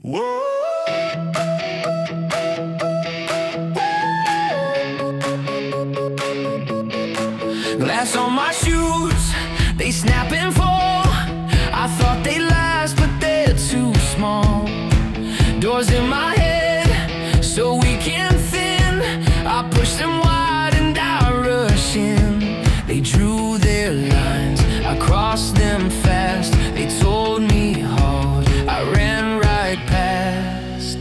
Whoa. Glass on my shoes, they snap and fall. I thought they last, but they're too small. Doors in my head, so weak and thin. I push them wide and I rush in. They drew their lines, I crossed them fast. They told me halt, I ran right past.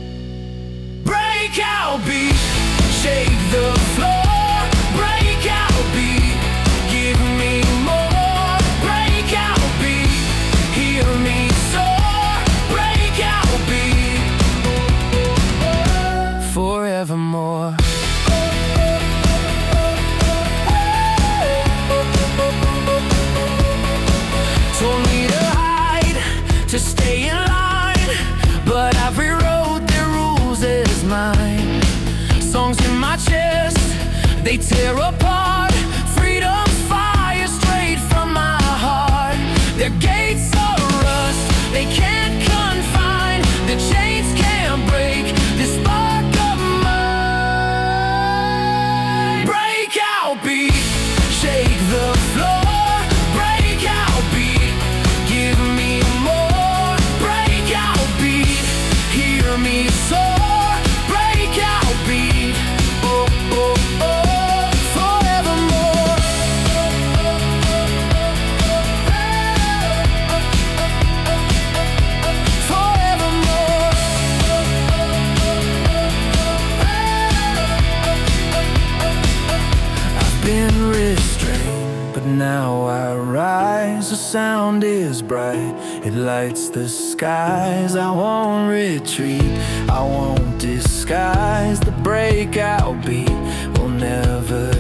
Breakout beat, shake the floor. Breakout beat, give me more. Breakout beat, hear me soar. Breakout beat, forevermore. Told me to hide, to stay in line, but I've rewrote their rules as mine. Songs in my chest, they tear apart. Freedom's fire straight from my heart. Their gates are rust, they can't confine. The chains can't break this spark of mine. Breakout beat, shake the floor. Breakout beat, give me more. Breakout beat, hear me soar. Breakout beat, oh, oh, oh, forevermore. Forevermore. I've been restrained, but now I rise. The sound is bright, it lights the skies. I won't retreat, I won't disguise. The breakout beat will never